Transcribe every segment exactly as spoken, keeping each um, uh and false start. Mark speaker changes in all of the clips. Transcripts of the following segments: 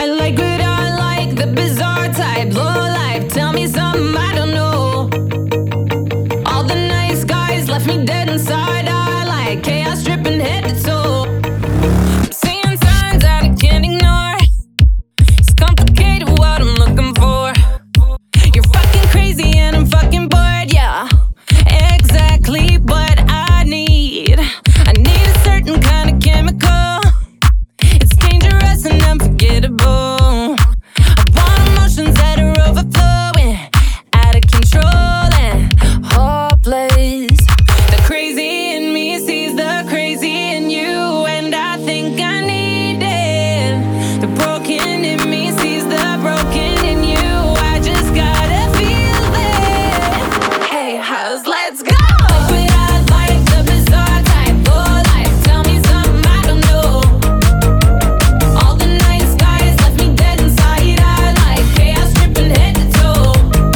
Speaker 1: I like what I like, the bizarre type, low life. Tell me something I don't know. All the nice guys left me dead inside. I like chaos dripping head to toe. I'm seeing signs that I can't ignore. It's complicated what I'm looking for. You're fucking crazy and I'm fucking bored, yeah. Exactly what I need. I need a certain kind of chemical. It's dangerous and unforgettable. I want emotions that are overflowing, out of control and hopeless. The crazy in me sees the crazy in you, and I think I need it. The broken in me sees the broken in you. I just gotta feel it. Hey, house, let's go. But I like the bizarre type, low life. Tell me something I don't know. All the nice guys left me dead inside. I like chaos dripping head to toe.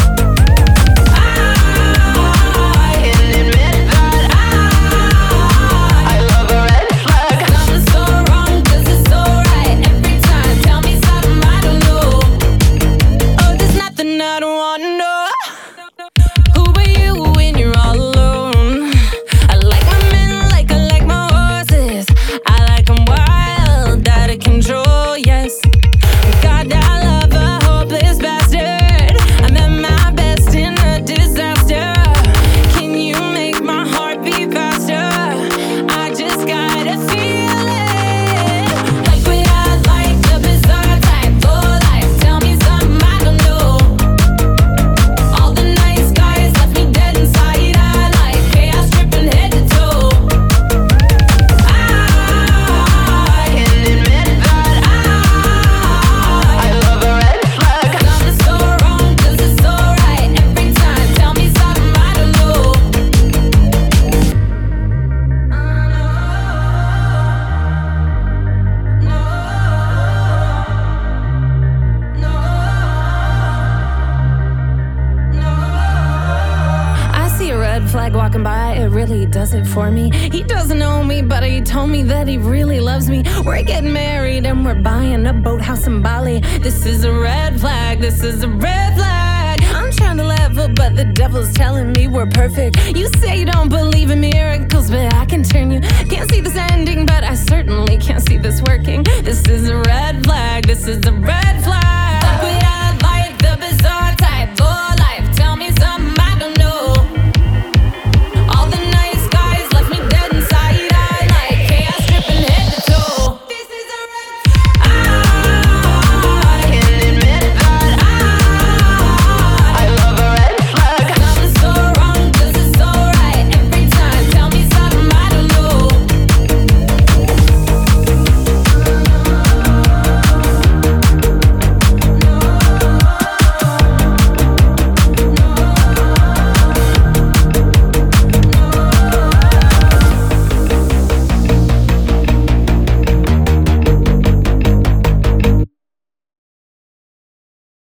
Speaker 1: I can admit that I I love a red flag. Something's so wrong 'cause it's so right every time. Tell me something I don't know. Oh, there's nothing I don't wanna know. Who are you when you're all alone? I like my men like I like my horses. I like 'em wild, out of control, yes. God, I love a hopeless bastard. I'm at my best in a disaster. Can you make my heart beat faster? I just gotta feel it. Like what I like, the bizarre type, low life. Tell me something I don't know. All the nice guys left me dead inside. I like chaos dripping head to toe. I can admit that I I love a red flag. Something's so wrong 'cause it's so right every time. Tell me something I don't know. I see a red flag walking by, it really does it for me. He doesn't know me, but he told me that he really loves me. We're getting married and we're buying a boathouse in Bali. This is a red flag, this is a red flag. I'm trying to level, but the devil's telling me we're perfect. You say you don't believe in miracles, but I can turn you. Can't see this ending, but I certainly can't see this working. This is a red flag, this is a red